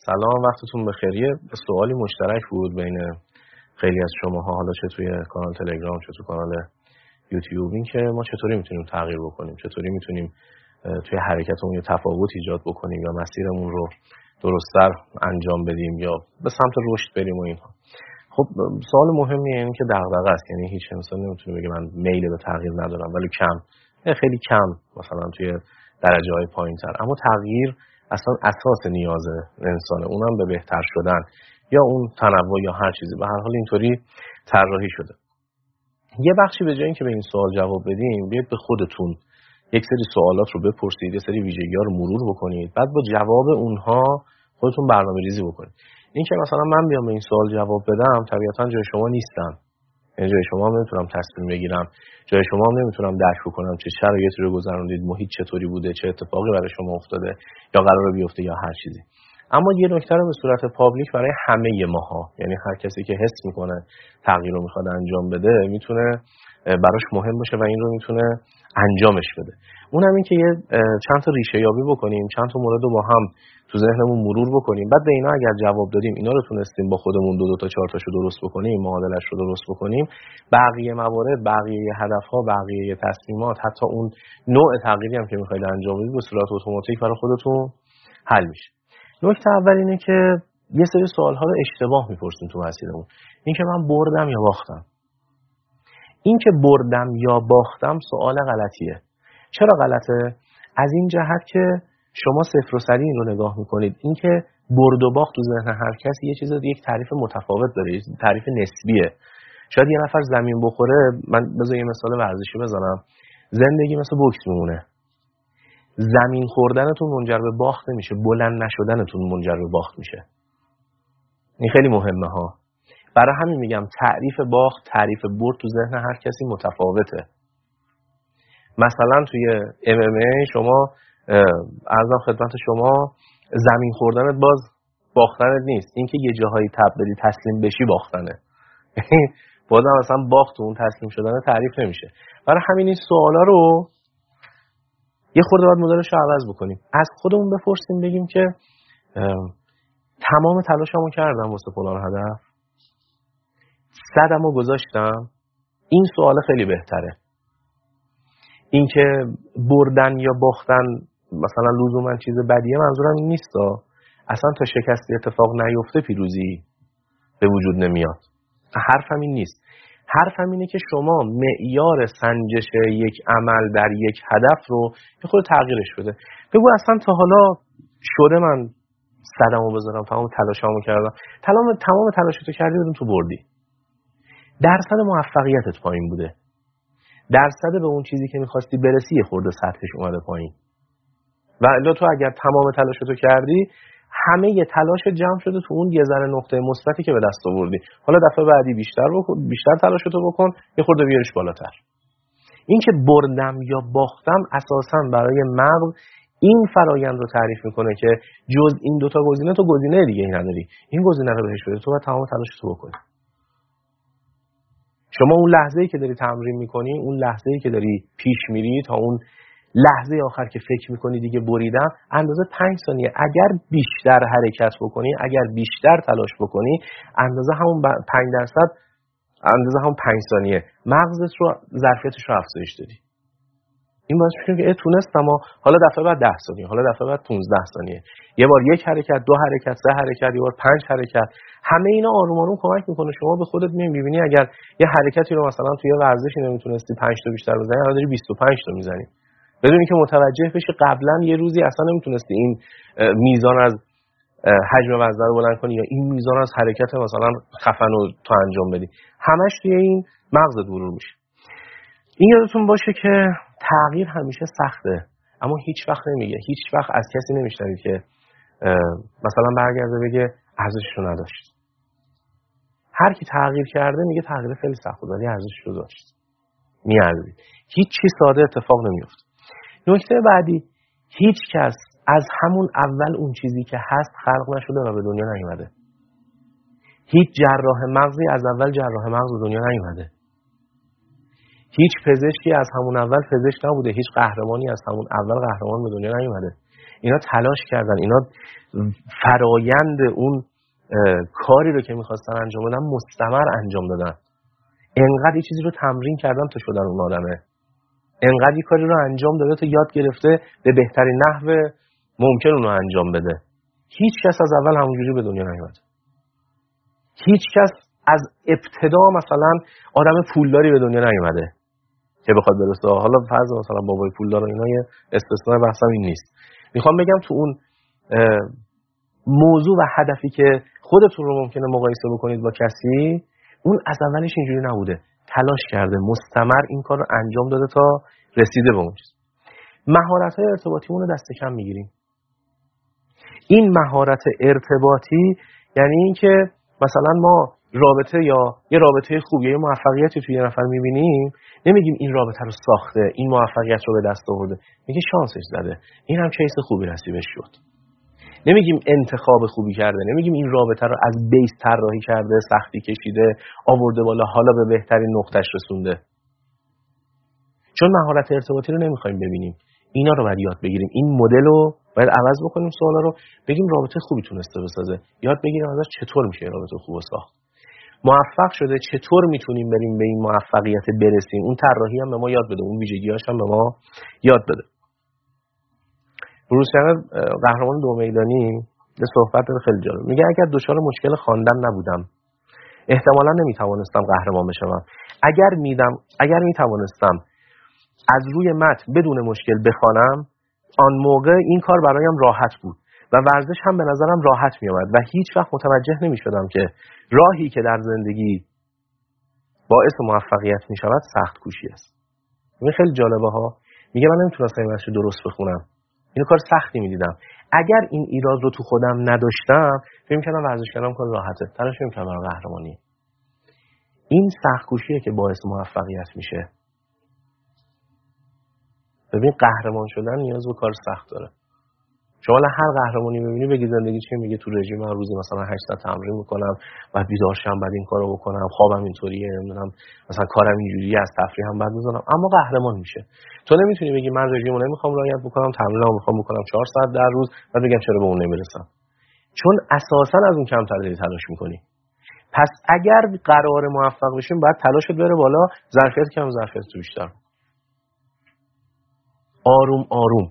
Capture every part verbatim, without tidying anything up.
سلام، وقتتون بخیر. سوالی مشترک بود بین خیلی از شماها، حالا چه توی کانال تلگرام چه تو کانال یوتیوب، این که ما چطوری میتونیم تغییر بکنیم، چطوری میتونیم توی حرکتمون یه تفاوت ایجاد بکنیم یا مسیرمون رو درست‌تر انجام بدیم یا به سمت رشد بریم و اینها. خب سوال مهمیه، این که دغدغه است، یعنی هیچ انسان نمیتونه بگه من میل به تغییر ندارم، ولی کم، خیلی کم، مثلا توی درجه‌های پایین‌تر. اما تغییر اصلا اساس نیاز انسانه، اونم به بهتر شدن یا اون تنوع یا هر چیزی، به هر حال اینطوری طراحی شده. یه بخشی به جای اینکه به این سوال جواب بدیم، بیاید به خودتون یک سری سوالات رو بپرسید، یه سری ویژگی‌ها رو مرور بکنید، بعد با جواب اونها خودتون برنامه‌ریزی بکنید. این که مثلا من بیام به این سوال جواب بدم، طبیعتاً جای شما نیستم. یعنی جای شما هم نمیتونم تصمیم بگیرم، جای شما هم نمیتونم درک بکنم چه شرایطی رو گذروندید، محیط چطوری بوده، چه اتفاقی برای شما افتاده یا قراره بیفته یا هر چیزی. اما یه نکته رو به صورت پابلیک برای همه ماها، یعنی هر کسی که حس میکنه تغییر رو میخواد انجام بده، میتونه براش مهم باشه و این رو میتونه انجامش بده. اونم این که یه چند تا ریشه یابی بکنیم، چند تا مورد رو با هم تو ذهنمون مرور بکنیم، بعد به اینا اگر جواب دادیم، اینا رو تونستیم با خودمون دو دو تا چهار تاشو درست بکنیم، معادلش رو درست بکنیم، بقیه موارد، بقیه هدف‌ها، بقیه تصمیمات، حتی اون نوع تغییری هم که می‌خواید انجام بدید، به صورت اتوماتیک برای خودتون حل میشه. نکته اول اینه که یه سری سوال‌ها رو اشتباه می‌پرسیم تو مسیرمون. این که من بردم یا باختم. این که بردم یا باختم سوال غلطیه. چرا غلطه؟ از این جهت که شما صفر و صدی این رو نگاه میکنید. این که برد و باخت تو ذهن هر کسی یه چیز یک تعریف متفاوت داره، یه تعریف نسبیه. شاید یه نفر زمین بخوره، من بذار یه مثال ورزشی بزنم، زندگی مثل بوکس میمونه. زمین خوردنتون منجر به باخت نمیشه، بلند نشدنتون منجر به باخت میشه. این خیلی مهمه ها. برای همین میگم تعریف باخت، تعریف برد تو ذهن هر کسی متفاوته. مثلا توی ام ام ای شما عرضم خدمت شما، زمین خوردنت باز باختنت نیست. این که یه جاهایی تب بدی تسلیم بشی باختنه. بازم مثلا باخت و اون تسلیم شدن تعریف نمیشه. برای همین این سوالا رو یه خورده باید مدلش رو عوض بکنیم. از خودمون بپرسیم، بگیم که تمام تلاشمو کردم واسه فلان هدف، صدمو گذاشتم. این سوال خیلی بهتره. این که بردن یا باختن مثلا لزوما چیز بدیه، منظورم این نیست. اصلا تا شکستی اتفاق نیفته پیروزی به وجود نمیاد. حرفم این نیست. حرفم اینه که شما معیار سنجش یک عمل در یک هدف رو یه خود تغییرش بده. بگو اصلا تا حالا شده من صدمو بذارم، تمام تلاشمو کردم، تمام تمام تلاشتو کردی بدون تو بردی. درصد موفقیتت پایین بوده. درصد به اون چیزی که می‌خواستی برسی یه خورده سطحش اومده پایین. و الا تو اگر تمام تلاشتو کردی، همه یه تلاش جمع شده تو اون یه ذره نقطه مثبتی که به دست آوردی. حالا دفعه بعدی بیشتر بکن، بیشتر تلاشتو بکن، یه خورده بیارش بالاتر. این که بردم یا باختم اساساً برای مغز این فرایند رو تعریف میکنه که جز این دوتا گزینه تو گزینه دیگه ای نداری. این گزینه رو بهش بده، تو باید تمام تلاشتو بکنی. شما اون لحظه‌ای که داری تمرین میکنی، اون لحظه‌ای که داری پیش میری تا اون لحظه آخر که فکر میکنی دیگه بریدم، اندازه پنج ثانیه. اگر بیشتر حرکت بکنی، اگر بیشتر تلاش بکنی، اندازه همون پنج درصد، اندازه همون پنج ثانیه مغزت رو ظرفیتش رو افزایش دادی. این باعث میشه که تونستم، حالا دفعه بعد ده ثانیه، حالا دفعه بعد پانزده ثانیه، یه بار یک حرکت، دو حرکت، سه حرکت، یه بار پنج حرکت. همه اینا آروم آروم کمک میکنه. شما به خودت میبینی اگر یه حرکتی رو مثلا توی ورزشی نمیتونستی پنج تا بیشتر بزنی، الان داری بیست و پنج تا میزنی. بدون اینکه متوجه بشی قبلا یه روزی اصلا نمیتونستی این میزان از حجم وزن رو بلند کنی یا این میزان از حرکت مثلا خفن رو تو انجام بدی. همش توی این مغزت مرور میشه. این یادتون باشه که تغییر همیشه سخته، اما هیچ وقت نمیگه، هیچ وقت از کسی نمیشنوید که مثلا برگرده بگه ارزشش رو نداشت. هر کی تغییر کرده میگه تغییر خیلی سخت بود ولی ارزشش رو داشت. میارزید. هیچ چیز ساده اتفاق نمیفته. نکته بعدی، هیچ کس از همون اول اون چیزی که هست خلق نشده و به دنیا نیومده. هیچ جراح مغزی از اول جراح مغز به دنیا نیومده. هیچ پزشکی از همون اول پزشک نبوده. هیچ قهرمانی از همون اول قهرمان به دنیا نیومده. اینا تلاش کردن، اینا فرایند اون کاری رو که میخواستن انجام بدن مستمر انجام دادن. انقدر یه چیزی رو تمرین کردن تا شدن اون آدمه، انقدر یه کاری رو انجام داده تا یاد گرفته به بهترین نحو ممکن اون رو انجام بده. هیچ کس از اول همونجوری به دنیا نیومد. هیچ کس از ابتدا مثلا آدم پولداری به دنیا نیومده که بخواد برسه. حالا فرض مثلا بابای پولدار و اینا یه استثناء بحثم این نیست. میخوام بگم تو اون موضوع و هدفی که خودتون رو ممکنه مقایسه بکنید با کسی، اون از اولش اینجوری نبوده، تلاش کرده، مستمر این کار رو انجام داده تا رسیده به اون چیز. مهارت‌های ارتباطیمون رو دست کم میگیریم. این مهارت ارتباطی یعنی این که مثلا ما رابطه یا یه رابطه خوب یا یه موفقیتی توی یه نفر می‌بینیم، نمیگیم این رابطه رو ساخته، این موفقیت رو به دست آورده، میگه شانسش زده، این هم کیس خوبی نصیبش شد. نمیگیم انتخاب خوبی کرده، نمیگیم این رابطه رو از بیس طراحی کرده، سختی کشیده، آورده بالا، حالا به بهترین نقطه‌اش رسونده. چون مهارت ارتباطی رو نمیخوایم ببینیم، اینا رو باید یاد بگیریم. این مدل رو باید عوض بکنیم، سوالا رو بگیم رابطه خوبی تونسته بسازه، یاد بگیریم ازش چطور میشه رابطه خوب ساخت. موفق شده، چطور میتونیم بریم به این موفقیت برسیم، اون طراحی هم به ما یاد بده، اون ویژگی‌هاش هم به ما یاد بده. بروس چنل قهرمان دو میدانی یه صحبت خیلی جالب میگه اگر دچار مشکل خواندن نبودم احتمالاً نمیتوانستم قهرمان بشم. اگر میدم اگر میتوانستم از روی متن بدون مشکل بخوانم، آن موقع این کار برایم راحت بود و ورزش هم به نظرم راحت میآمد و هیچ وقت متوجه نمیشدم که راهی که در زندگی باعث موفقیت میشود سخت کوشی است. این خیلی جالبه ها. میگه من نمیتونستم این مسیر درست بخونم، اینو کار سختی میدیدم. اگر این ایراد رو تو خودم نداشتم، فکر می‌کردم ورزش کردن کار راحته، تلاش نمی‌کردم برای قهرمانی. این سخت کوشیه که باعث موفقیت میشه. ببین قهرمان شدن نیاز به کار سخت داره. شما هر قهرمانی می‌بینی بگی زندگی چیه، میگه تو رژیم من روزی مثلا هشت ساعت تمرین می‌کنم، بعد بیدار شم، بعد این کارو بکنم، خوابم اینطوریه، نمیدونم مثلا کارم اینجوریه، از تفریحم بعد می‌ذارم، اما قهرمان میشه. تو نمیتونی بگی من رژیمو نمی‌خوام رعایت بکنم، تمرینمو می‌خوام بکنم چهار ساعت در روز، بعد بگم چرا به اون نمیرسم. چون اساساً از اون کمتر داری تلاش می‌کنی. پس اگر قرار موفق بشیم، باید تلاشت بره بالا، ظرفیت کم، ظرفیت بیشتر. آروم آروم.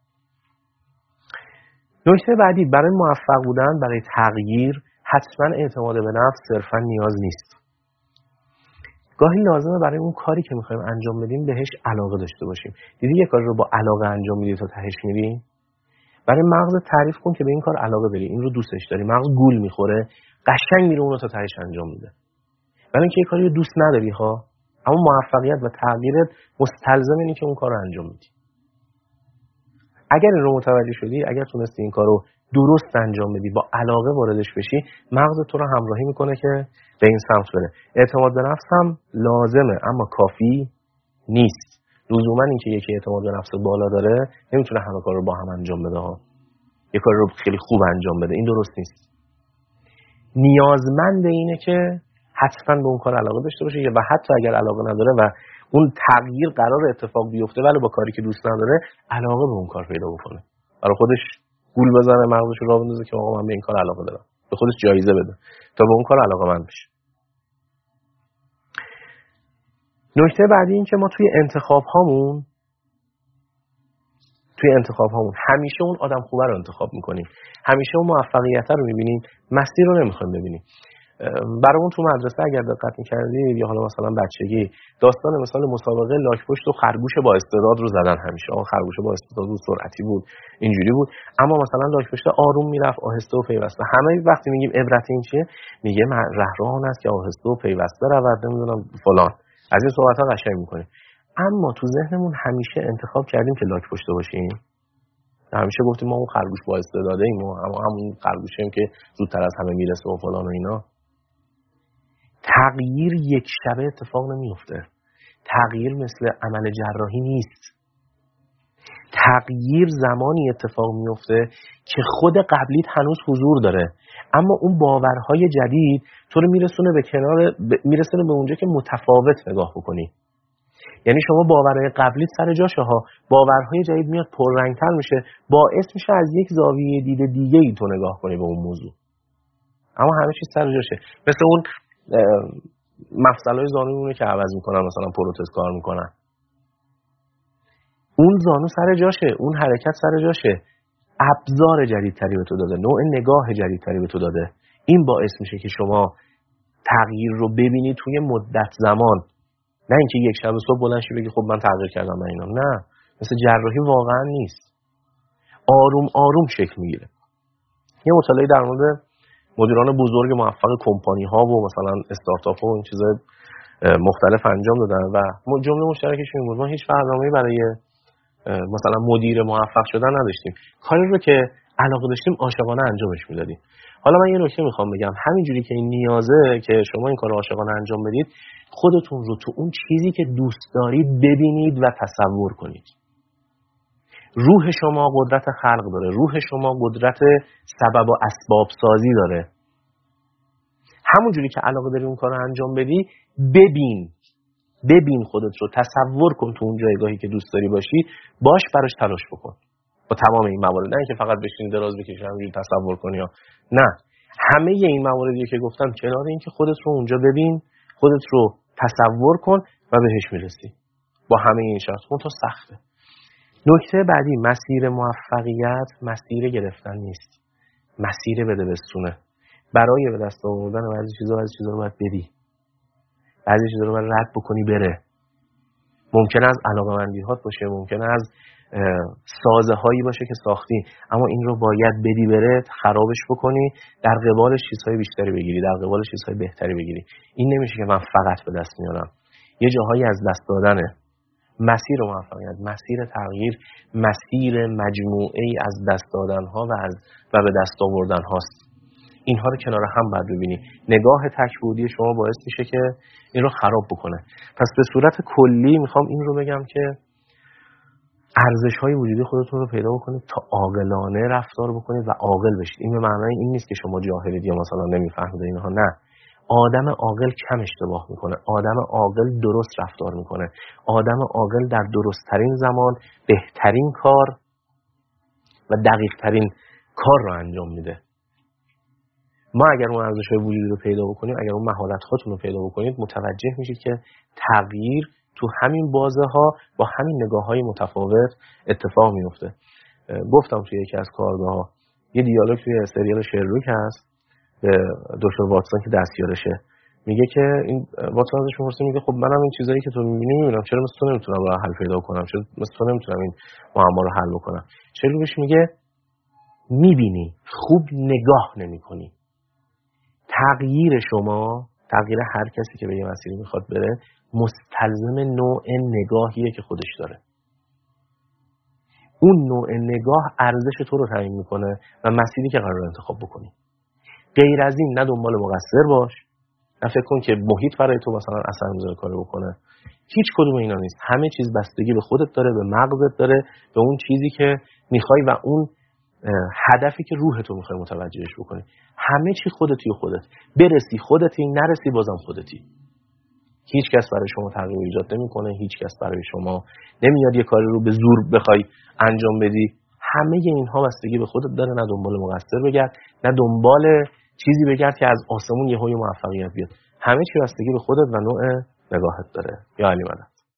نکته بعدی، برای موفق بودن، برای تغییر، حتما اعتماد به نفس صرفا نیاز نیست. گاهی لازمه برای اون کاری که میخوایم انجام بدیم بهش علاقه داشته باشیم. دیدی یه کاری رو با علاقه انجام میدی تا تهش میری؟ برای مغز تعریف کن که به این کار علاقه داری، این رو دوستش داری، مغز گول میخوره، قشنگ میره اون رو تا تهش انجام میده. برای اینکه یه کاری رو دوست نداری ها، اما موفقیت و تغییرت مستلزم اینه که اون کار رو انجام بدی. اگر این رو متوجه شدی، اگر تونستی این کار رو درست انجام بدی، با علاقه واردش بشی، مغز تو رو همراهی میکنه که به این سمت بره. اعتماد به نفس هم لازمه اما کافی نیست. لزوما اینکه یکی اعتماد به نفس بالا داره نمیتونه همه کار رو با هم انجام بده ها. یه کار رو خیلی خوب انجام بده، این درست نیست. نیازمند اینه که حتما به اون کار علاقه داشته باشه و حتی اگر علاقه نداره و اون تغییر قرار اتفاق بیفته ولی با کاری که دوست نداره علاقه به اون کار پیدا بکنه، برای خودش گول بزنه، مغزش رو راه بندازه که آقا من به این کار علاقه دارم، به خودش جایزه بده تا به اون کار علاقه‌مند بشه. نکته بعدی این که ما توی انتخاب هامون توی انتخاب هامون همیشه اون آدم خوبه رو انتخاب میکنیم، همیشه اون موفقیت رو میبینیم، مسیر رو نمیخوایم ببینیم. برامون تو مدرسه اگر دقت می‌کردید یا حالا مثلا بچگی، داستان مثلا مسابقه لاک‌پشت و خرگوش با استعداد رو زدن همیشه. اون خرگوش با استعداد بود، سرعتی بود، اینجوری بود، اما مثلا لاک‌پشت آروم میرفت، آهسته و پیوسته. همه وقتی میگیم عبرت این چیه، میگه رهرو آن است که آهسته و پیوسته رود، نمیدونم فلان، از این صحبت‌ها قشنگ می‌کنه. اما تو ذهنمون همیشه انتخاب کردیم که لاک‌پشت باشیم. همیشه گفتیم ما اون خرگوش با استعداده ایم، اما همون خرگوشیم که زودتر از همه میرسه و فلان و اینا. تغییر یک شبه اتفاق نمیفته. تغییر مثل عمل جراحی نیست. تغییر زمانی اتفاق میفته که خود قبلیت هنوز حضور داره، اما اون باورهای جدید تو رو میرسونه به کنار، میرسونه به اونجا که متفاوت نگاه بکنی. یعنی شما باورهای قبلی سر جاشه ها، باورهای جدید میاد پررنگتر میشه، باعث میشه از یک زاویه دید دیگه ای تو نگاه کنی به اون موضوع. اما همه چیز سر جاشه. مثل اون مفصلای زانومونه که عوض میکنن، مثلا پروتز کار میکنن، اون زانو سر جاشه، اون حرکت سر جاشه، ابزار جدیدتری به تو داده، نوع نگاه جدیدتری به تو داده. این باعث میشه که شما تغییر رو ببینی توی مدت زمان، نه اینکه یک شب صبح بلند شی بگی خب من تغییر کردم من اینا. نه، مثل جراحی واقعا نیست. آروم آروم شکل میگیره. یه مطالعه در مورد مدیران بزرگ موفق کمپانی ها و مثلا استارتاپ ها و این چیزای مختلف انجام دادن و جمله مشترکش این بود: ما هیچ برنامه‌ای برای مثلا مدیر موفق شدن نداشتیم، کاری رو که علاقه داشتیم عاشقانه انجامش میدادیم. حالا من یه نکته میخوام بگم، همینجوری که این نیازه که شما این کارو عاشقانه انجام بدید، خودتون رو تو اون چیزی که دوست دارید ببینید و تصور کنید. روح شما قدرت خلق داره، روح شما قدرت سبب و اسباب سازی داره. همونجوری که علاقه داری اون کارو انجام بدی، ببین ببین خودت رو، تصور کن تو اون جایگاهی که دوست داری باشی، باش براش تلاش بکن با تمام این موارد. نه اینکه فقط بشینی دراز بکشی همینجوری تصور کنی یا نه، همه این مواردی که گفتم کنار اینکه خودت رو اونجا ببین، خودت رو تصور کن و بهش میرسی با همه این شرط. اون تو سخته. نکته بعدی، مسیر موفقیت مسیر گرفتن نیست، مسیر بده بستونه. برای به دست آوردن بعضی چیزا بعضی چیزا رو باید بدی، بعضی چیزا رو باید رد بکنی بره. ممکنه از علاقه‌مندی هات باشه، ممکنه از سازه هایی باشه که ساختی، اما این رو باید بدی بره، خرابش بکنی، در قبالش چیزهای بیشتری بگیری، در قبالش چیزهای بهتری بگیری. این نمیشه که من فقط به دست میارم. یه جاهایی از دست دادنه. مسیر موفقیت، مسیر تغییر، مسیر مجموعه‌ای از دست دادن ها و از و به دست آوردن هاست. اینها رو کنار هم باید ببینی. نگاه تک‌بعدی شما باعث میشه که این رو خراب بکنه. پس به صورت کلی میخوام این رو بگم که ارزش‌های وجودی خودتون رو پیدا بکنید تا عاقلانه رفتار بکنید و عاقل بشید. این به معنای این نیست که شما جاهلید یا مثلا نمیفهمید اینها، نه. آدم عاقل کم اشتباه میکنه، آدم عاقل درست رفتار میکنه، آدم عاقل در درست‌ترین زمان بهترین کار و دقیق‌ترین کار رو انجام میده. ما اگر اون ارزش‌های وجودی رو پیدا بکنیم، اگر اون مهارت هاتون رو پیدا بکنید، متوجه میشید که تغییر تو همین بازه ها با همین نگاه های متفاوت اتفاق میفته. گفتم توی یکی از کارگاه ها یه دیالوگ توی سریال شرلوک هست به دکتر واتسون که دستیارشه، میگه که این واتسون ازش میپرسه، میگه خب منم این چیزایی که تو میبینی میبینم، چرا مثل تو نمیتونم راه حل پیدا کنم، چرا مثل تو نمیتونم این معما رو حل بکنم. شرلوکش میگه میبینی، خوب نگاه نمیکنی. تغییر شما، تغییر هر کسی که به یه مسیری میخواد بره، مستلزم نوع نگاهیه که خودش داره. اون نوع نگاه ارزش تو رو تعیین میکنه و مسیری که قرار انتخاب بکنی. غیر از این نه دنبال مقصر باش، نه فکر کن که محیط برای تو مثلا اثر میذاره کارو بکنه. هیچ کدوم اینا نیست. همه چیز بستگی به خودت داره، به مغزت داره، به اون چیزی که میخوای و اون هدفی که روح تو میخوای متوجهش بکنی. همه چی خودتی و خودت. برسی خودتی، نرسی بازم خودتی. هیچ کس برای شما تغییر ایجاد نمیکنه، هیچ کس برای شما نمیاد یه کاری رو به زور بخوای انجام بدی. همه اینها بستگی به خودت داره. نه دنبال مقصر بگرد، نه دنبال چیزی بگرد که از آسمون یهوی موفقیت بیاد. همه چی بستگی به خودت و نوع نگاهت داره. یا علی مدد.